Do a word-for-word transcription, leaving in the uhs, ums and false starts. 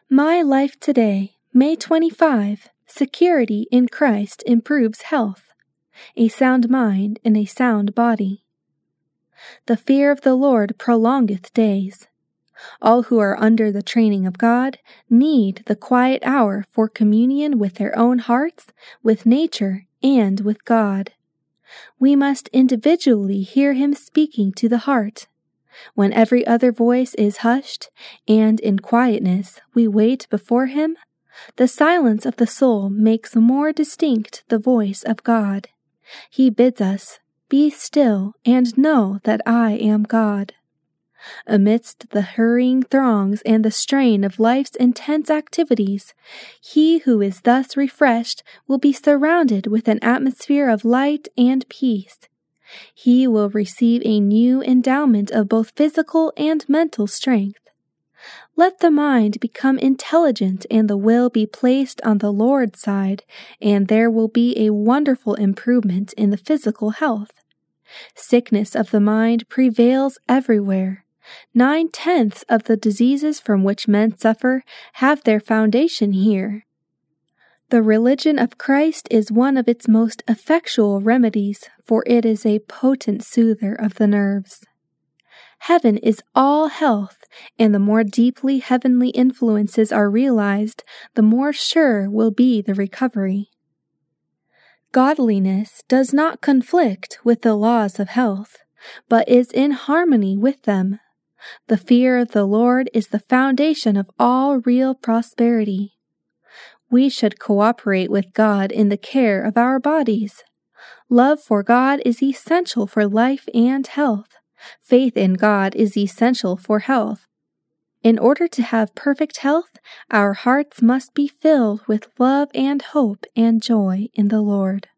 My Life Today, May twenty-fifth. Security in Christ improves health. A sound mind in a sound body. The fear of the Lord prolongeth days. All who are under the training of God need the quiet hour for communion with their own hearts, with nature, and with God. We must individually hear Him speaking to the heart. When every other voice is hushed, and in quietness we wait before Him, the silence of the soul makes more distinct the voice of God. He bids us, "Be still and know that I am God." Amidst the hurrying throngs and the strain of life's intense activities, he who is thus refreshed will be surrounded with an atmosphere of light and peace. He will receive a new endowment of both physical and mental strength. Let the mind become intelligent and the will be placed on the Lord's side, and there will be a wonderful improvement in the physical health. Sickness of the mind prevails everywhere. Nine-tenths of the diseases from which men suffer have their foundation here. The religion of Christ is one of its most effectual remedies, for it is a potent soother of the nerves. Heaven is all health, and the more deeply heavenly influences are realized, the more sure will be the recovery. Godliness does not conflict with the laws of health, but is in harmony with them. The fear of the Lord is the foundation of all real prosperity. We should cooperate with God in the care of our bodies. Love for God is essential for life and health. Faith in God is essential for health. In order to have perfect health, our hearts must be filled with love and hope and joy in the Lord.